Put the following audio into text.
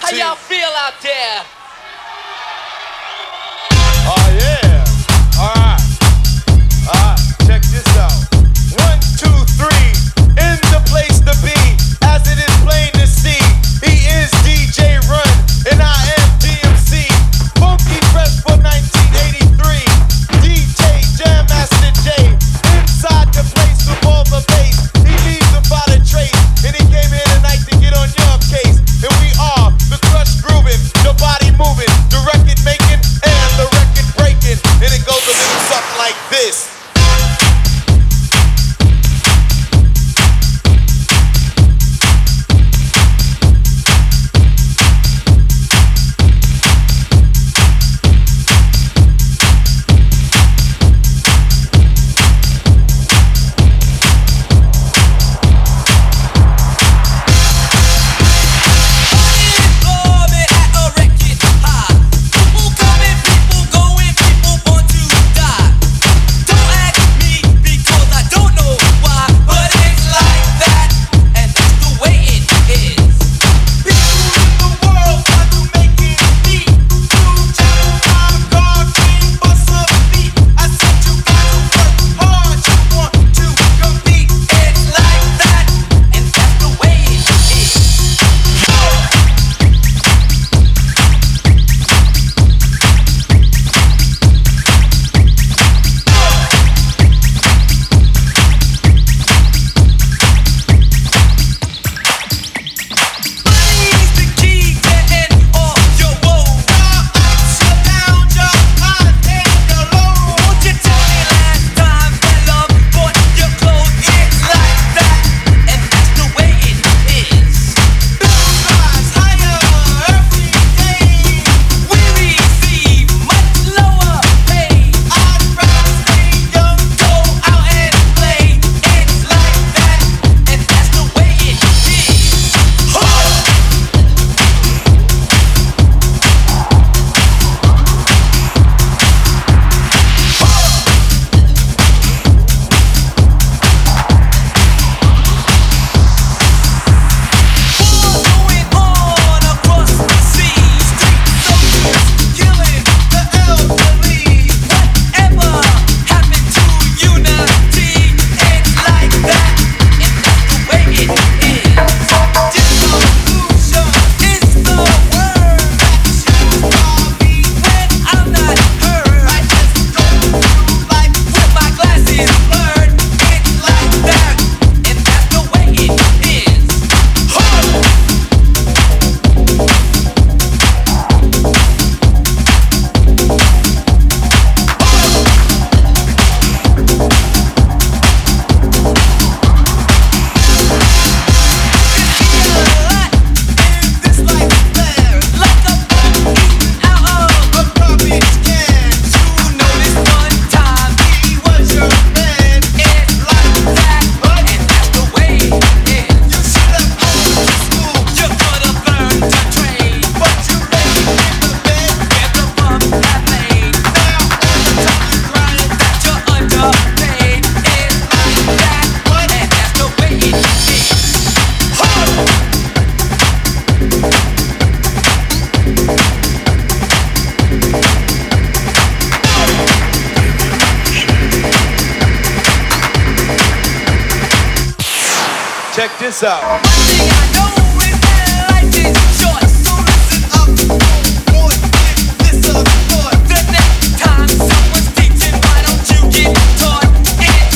How y'all feel out there? Oh yeah. Alright. Check this out. 1, 2, 3. In the place to be, as it is plain to see. He is DJ Run, and I am DMC. Funky fresh for 1983. DJ Jam Master J. Inside the place with all the bass. He leaves them by the trace. And he came here tonight to get on your case. And we are the crush grooving, the body moving, the record making, and the record breaking. And it goes a little something like this. Check this out.